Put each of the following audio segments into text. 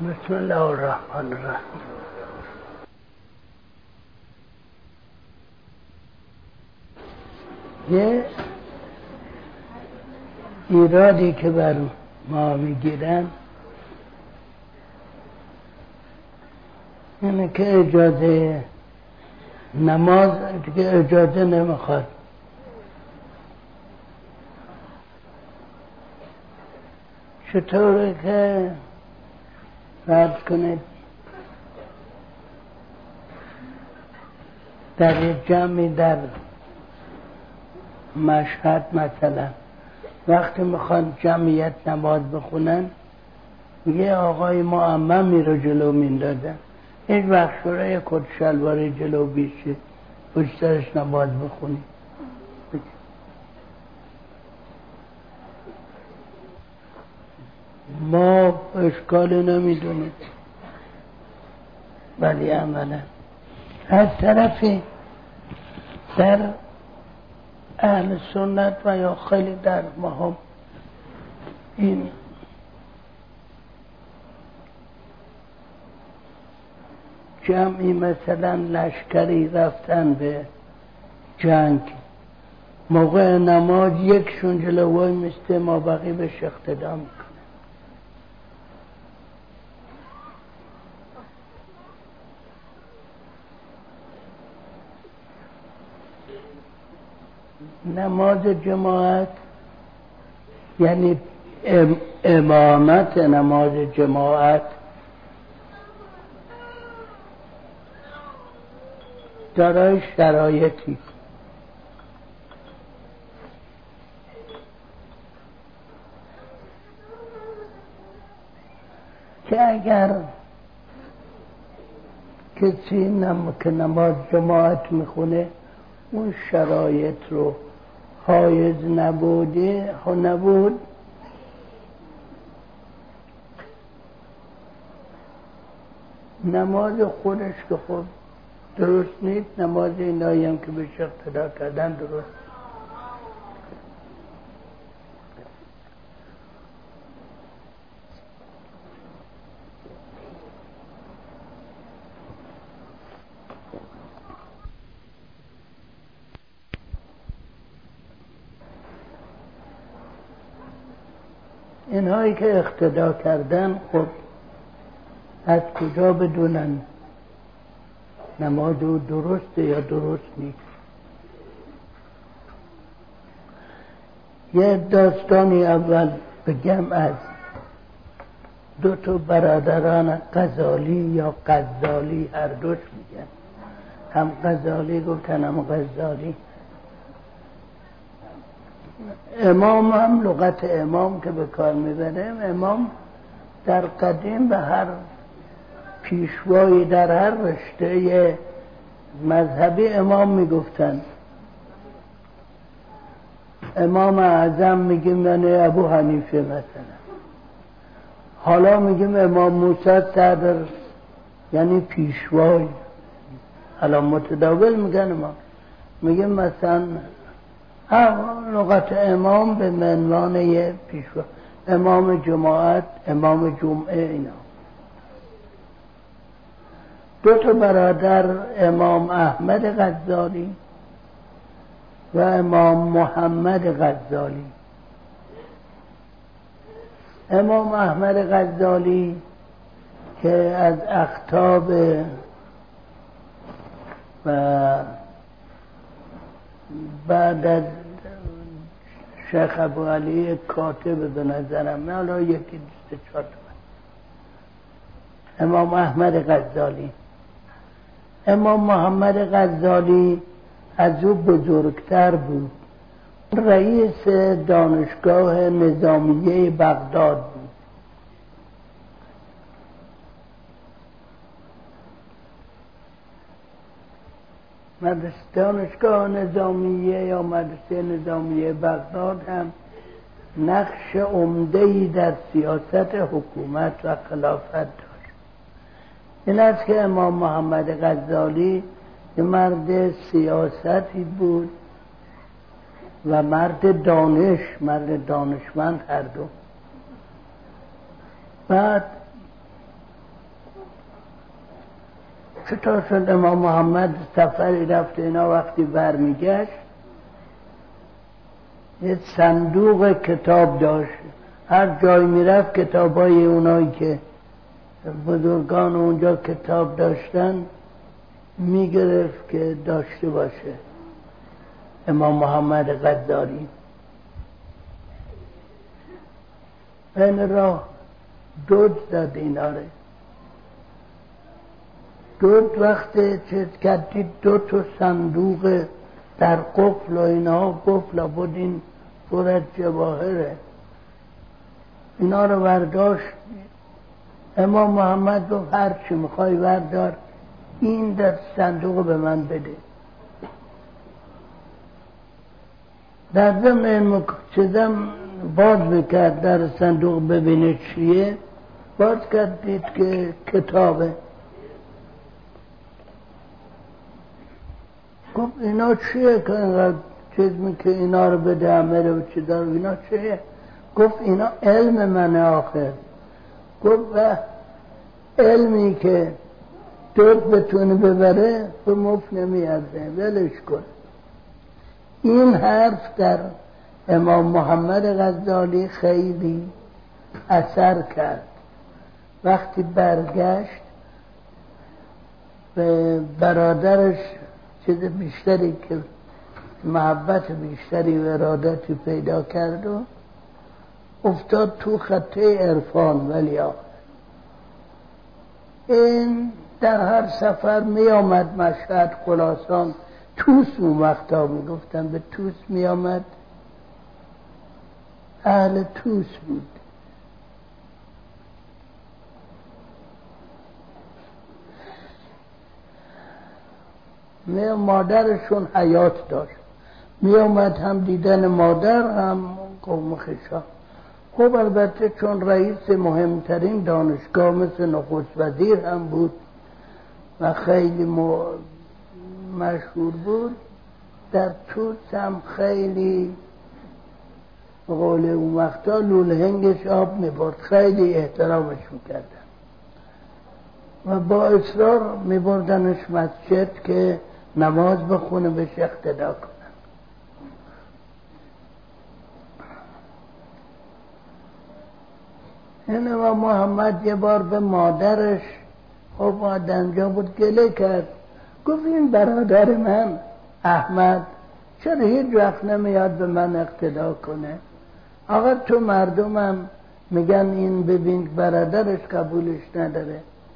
بسم الله الرحمن الرحیم. یه ایرادی که بر ما میگیرن اینه که اجازه نماز که اجازه نمیخواد. چطوره که فرض کنید در یک جمعی در مشهد مثلا وقتی میخوان جمعیت نماز بخونن یه آقای معممی رو جلو میندازن، هیچ وقت شورای کت شلواری جلو بیشید پشترش نماز بخونید. ما اشکالی نمیدونیم، ولی عملا از طرفی در اهل سنت و یا خیلی در ما هم این جمعی مثلا لشکری رفتن به جنگ، موقع نماز یکشون جلوی میسته ما بقیه بهش اقتدا میکنه. نماز جماعت یعنی امامت نماز جماعت دارای شرایطی که اگر کسی که نماز جماعت میخونه اون شرایط رو حایز نبوده ها نبود، نماز خودش که خب درست نیست، نماز اینایی هم که بهش اقتدا کردن درست. اینهایی که اقتدا کردن خب از کجا بدونن نماز او درسته یا درست نیست؟ یه داستانی اول بگم از دو تا برادران غزالی یا غزالی، هر دوش میگن، هم غزالی گفتن هم غزالی. امام هم لغت امام که به کار میبریم، امام در قدیم به هر پیشوایی در هر رشته مذهبی امام میگفتن. امام اعظم میگیم یعنی ابو حنیفه مثلا، حالا میگیم امام موسی صدر یعنی پیشوای، حالا متداول میگن امام، میگیم مثلا لغت امام به عنوان یه پیشوا، امام جماعت، امام جمعه. اینا دو تا برادر، امام احمد غزالی و امام محمد غزالی. امام احمد غزالی که از اقطاب و بعد از شیخ ابو علی کاتب به نظرم، حالا یکی دوست چهار امام احمد غزالی. امام محمد غزالی از او بزرگتر بود، رئیس دانشگاه نظامیه بغداد بود. مدرسه دانشگاه نظامیه یا مدرسه نظامیه بغداد هم نقش عمده‌ای در سیاست حکومت و خلافت داشت. این است که امام محمد غزالی یه مرد سیاستی بود و مرد دانشمند هر دو. بعد چطور شد امام محمد سفری رفت اینا وقتی برمیگشت یه صندوق کتاب داشت، هر جای میرفت کتابای اونایی که بزرگان اونجا کتاب داشتن میگرفت که داشته باشه. امام محمد غزالی این راه دود زد ایناره. دود وقتی چیز کردید 2 صندوق در قفل و اینا، قفل بود این پر از جواهره، اینا رو برداشت. امام محمد گفت هر چی میخوای بردار، این در صندوق به من بده. در ضمن چیزم باز بکرد در صندوق ببینه چیه، باز کرد دید که کتابه. گفت اینا چیه که اینقدر چیز که اینا رو بده امره و چی داره، اینا چیه؟ گفت اینا علم منه آخر. گفت علمی که دود بتونه ببره به مفت نمیارده، ولش کن. این حرف در امام محمد غزالی خیلی اثر کرد. وقتی برگشت به برادرش چیز بیشتری که محبت بیشتری و ارادتی پیدا کرد و افتاد تو خطه عرفان. ولی این در هر سفر می آمد مشهد، خراسان، توس اون وقتا می گفتن به توس می آمد، اهل توس بود. مادرشون حیات داشت، می آمد هم دیدن مادر هم قوم خشا. خب البته چون رئیس مهمترین دانشگاه مثل نخست وزیر هم بود و خیلی مشهور بود، در توس هم خیلی قول اون وقتا لولهنگش آب میبرد، خیلی احترامش میکردن و با اصرار میبردنش مسجد که نماز بخونه بهش اقتدا کنن. این و محمد یه بار به مادرش، خب آدمجا بود، گله کرد. گفت این برادر من احمد چرا هیچ وقت نمیاد به من اقتدا کنه؟ آقا تو مردمم میگن این ببین برادرش قبولش نداره.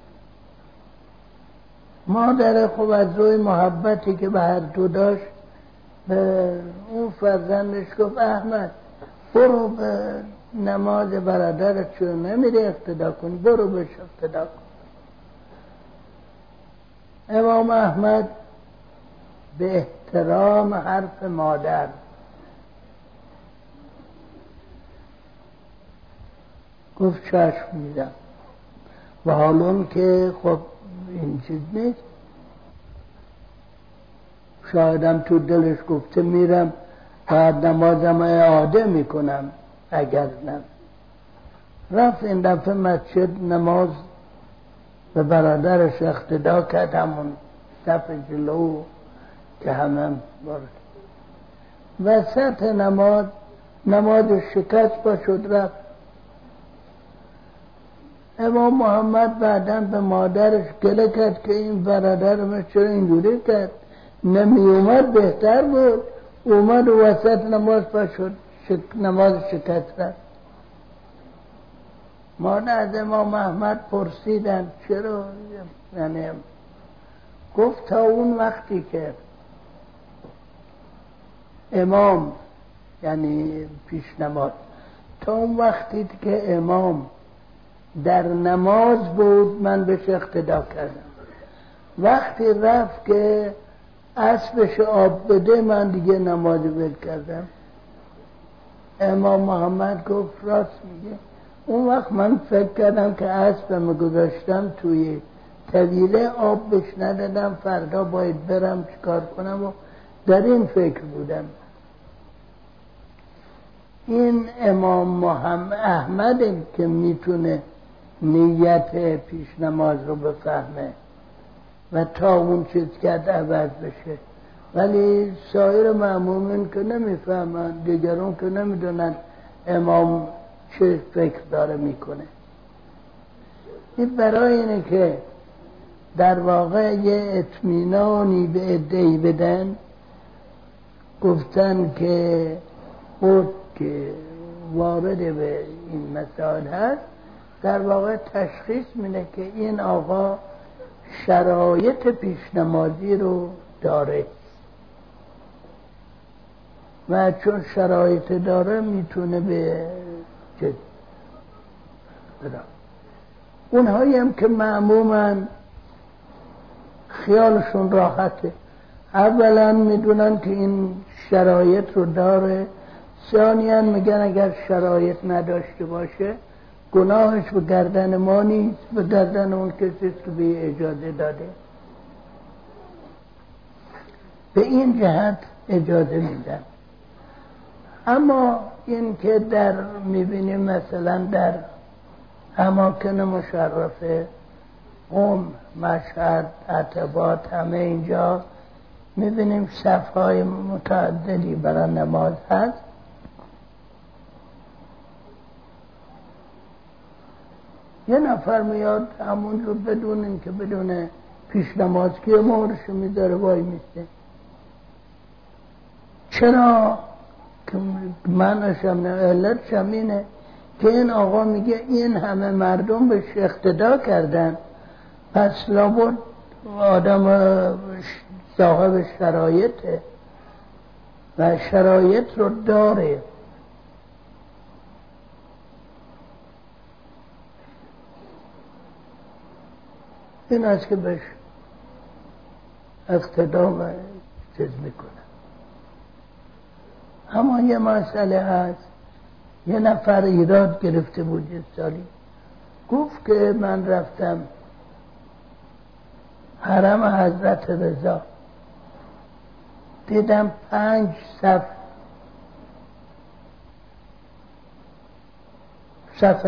مادر خب از روی محبتی که به هر دو داشت به اون فرزندش گفت احمد برو به نماز برادرت چون نمیره اقتدا کن، برو بهش اقتدا کن. امام احمد به احترام حرف مادر گفت چشم میدم. و حالون که خب این چیز نیست، شایدم تو دلش گفته میرم بعد نمازم اعاده میکنم اگر نه. رفت این دفعه مسجد نماز به برادرش اقتدا کرد، همون صف جلو که همه بارد. وسط نماز شکست با شد رفت. امام محمد بعداً به مادرش گله کرد که این برادر من چرا اینجوری کرد، نمی اومد بهتر بود، اومد و وسط نماز پا شد، نماز شکست رفت. مادر از امام محمد پرسیدن چرا؟ یعنی گفت تا اون وقتی که امام، یعنی پیش نماز، تا اون وقتی که امام در نماز بود من بهش اقتدا کردم. وقتی رفت که اسبش آب بده من دیگه نماز ول کردم. امام محمد گفت راست میگه. اون وقت من فکر کردم که اسبم گذاشتم توی طویله، آب بهش ندادم، فردا باید برم چیکار کنم و در این فکر بودم. این امام محمد احمد که میتونه نیت پیش نماز رو بفهمه. و تا اون چیز کرد عوض بشه. ولی سایر مأمومین که نمیفهمن، دیگرون که نمیدونن امام چه فکر داره میکنه. این برای اینه که در واقع یه اطمینانی به عده‌ای بدن، گفتن که خود که وارد به این مسائل هست در واقع تشخیص میده که این آقا شرایط پیشنمازی رو داره و چون شرایط داره میتونه به چه بدن. اونهایی هم که معموماً خیالشون راحته، اولا میدونن که این شرایط رو داره، ثانیاً میگن اگر شرایط نداشته باشه گناهش به گردن ما نیست، به گردن اون کسی که به اجازه داده. به این جهت اجازه میدن. اما این که در میبینیم مثلا در اماکن مشرفه قم، مشهد، عتبات، همه اینجا میبینیم صفهای متعددی برای نماز هست. یه نفر میاد همونجور بدون این که بدونه پیش نماز که مهرشو میذاره وای میسته. چرا؟ که منشم نه علتشم اینه که این آقا میگه این همه مردم بهش اقتدا کردن، پس لابد آدم صاحب شرایطه و شرایط رو داره. این است که بهش اقتدا و چیز میکنه. اما یه مسئله هست، یه نفر ایراد گرفته بود یه سالی، گفت که من رفتم حرم حضرت رضا، دیدم 5 صف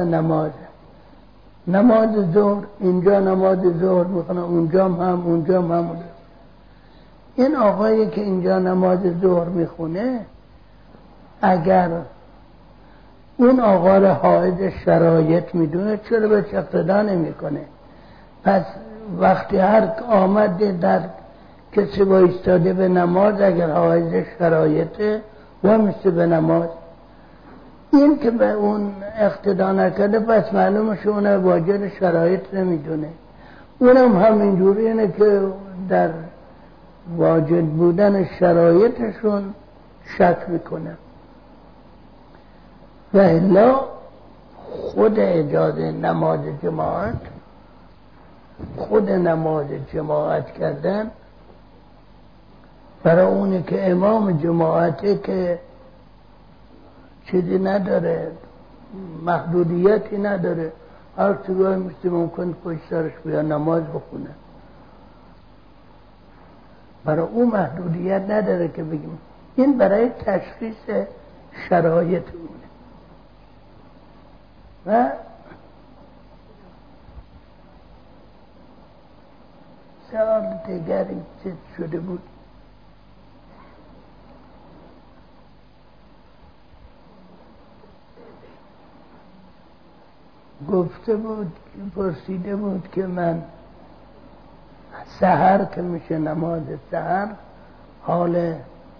نماز ظهر، اینجا نماز ظهر میخونه، اونجا هم. این آقایی که اینجا نماز ظهر میخونه اگر اون آقا را حائز شرایط میدونه چرا به اقتدا نمیکنه؟ پس وقتی هر آمد در کسی با ایستاده به نماز اگر حائز شرایطه و مثل به نماز، این که به اون اقتدا نکرده پس معلومه اون واجد شرایط نمیدونه. اونم همینجوری اینه که در واجد بودن شرایطشون شک میکنه. و الا خود اجازه نماز جماعت کردن برای اونی که امام جماعته که چیزی نداره، محدودیتی نداره، هر چیزی مثل ممکن پشت سرش بیا نماز بخونه، برای اون محدودیت نداره که بگیم. این برای تشخیص شرایط اونه. و سوال دیگری چیز شده بود، گفته بود، پرسیده بود که من سحر که میشه نماز سحر حال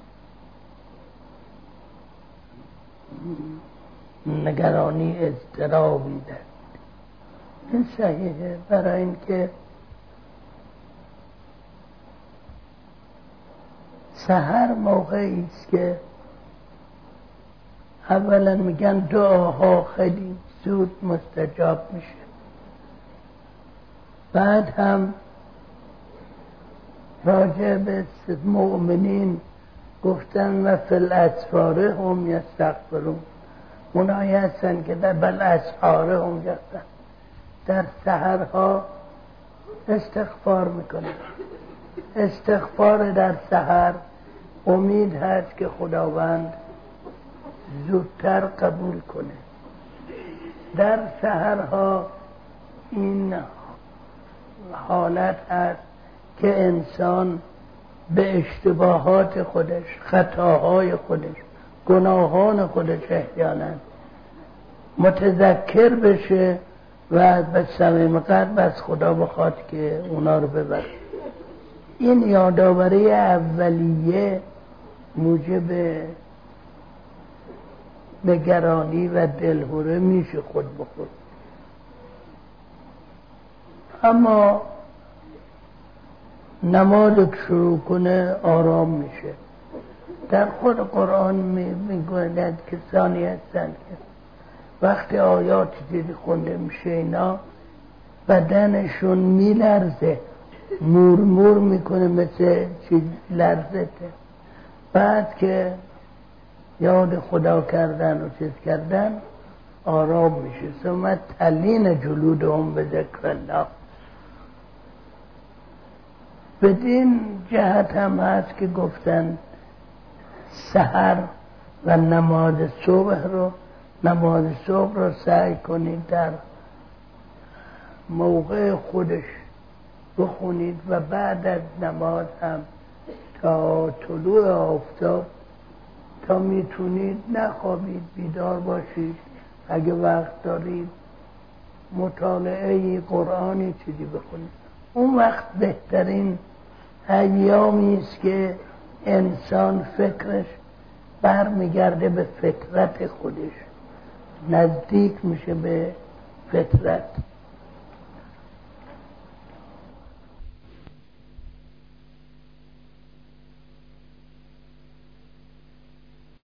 نگرانی اضطرابی دارد. این صحیحه، برای اینکه سحر موقعی است که اولا میگن دعاها خیلی زود مستجاب میشه، بعد هم راجع به مؤمنین گفتن و فی الاسحار هم یستغفرون، اونایی هستن که در بالاسحار هم یستغفرون، در سحرها استغفار میکنن. استغفار در سحر امید هست که خداوند زودتر قبول کنه. در سحرها این حالت هست که انسان به اشتباهات خودش، خطاهای خودش، گناهان خودش احیانا متذکر بشه و به صمیم قلب از خدا بخواد که اونا رو ببره. این یادآوری اولیه موجب نگرانی و دلهوره میشه خود به خود. اما نماز که شروع کنه آرام میشه. در خود قرآن میگوید کسانی هستند که وقتی آیات دیدی خونده میشه اینا بدنشون میلرزه، مورمور میکنه مثل چیز لرزته. بعد که یاد خدا کردن و چیز کردن آرام میشه. ثم تلین جلودهم به ذکر الله. بدین جهت هم هست که گفتن سحر و نماز صبح رو سعی کنید در موقع خودش بخونید و بعد از نماز هم تا طلوع آفتاب تا میتونید نخوابید، بیدار باشید. اگه وقت دارید مطالعه قرآنی چیزی بخونید. اون وقت بهترین ایامی است که انسان فکرش برمیگرده به فطرت خودش، نزدیک میشه به فطرت.